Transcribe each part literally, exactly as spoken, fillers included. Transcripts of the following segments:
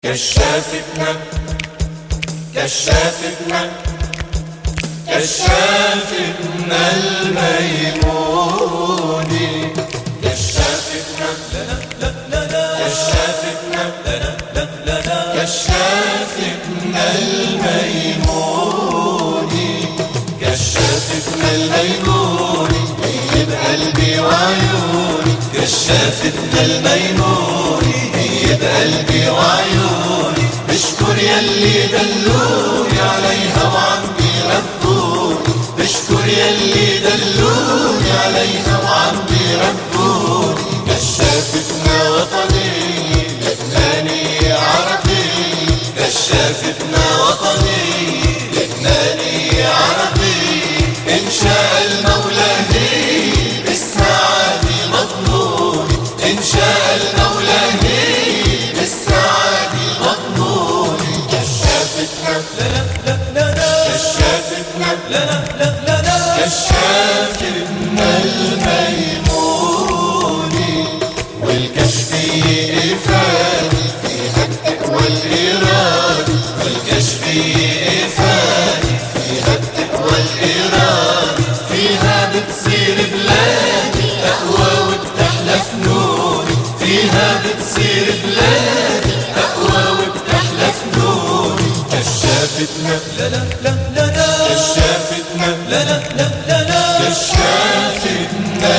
كشافتنا كشافتنا كشافتنا الميموني كشافتنا كشافتنا كشافتنا الميموني كشافتنا الميموني طيب قلبي وعيوني كشافتنا الميموني طيب قلبي وعيوني بشكر يلي دلوني عليها وعم بيربوني بشكر يلي دلوني عليها وعم بيربوني كشافتنا وطنية لبنانية عربية كشافتنا وطنية لبنانية عربية إن شاء المولى هي بالسعادة مضمونة إن شاء المولى هي بالسعادة مضمونة كشافتنا كشافتنا كشافتنا الميمونة والكشفية إفادة فيها التقوى الإرادة والكشفية إفادة فيها التقوى الإرادة فيها بتصير بلادي أقوى وبتحلى فنوني فيها بتصير بلادي أقوى وبتحلى فنوني كشافتنا كشافتنا كشافتنا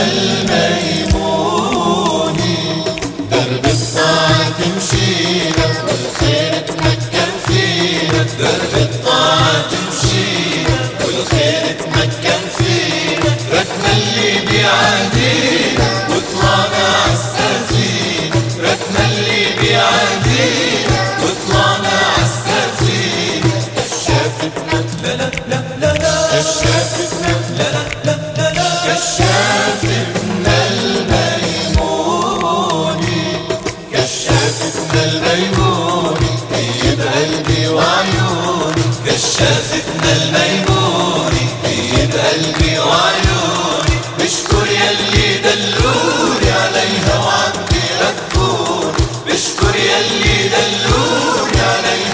الميمونة درب الطاعة تمشينا والخير تمكن فينا درب الطاعة تمشينا والخير تمكن فينا ركنا اللي بيعادينا وطلعنا عالسفينة ركنا اللي بيعادينا وطلعنا عالسفينة كشافتنا كشافتنا كشافتنا الميمونة كشافتنا الميمونة طيب قلبي وعيوني كشافتنا الميمونة طيب قلبي وعيوني بشكر يلي دلوني عليها وعم بيربوني بشكر يلي دلوني عليها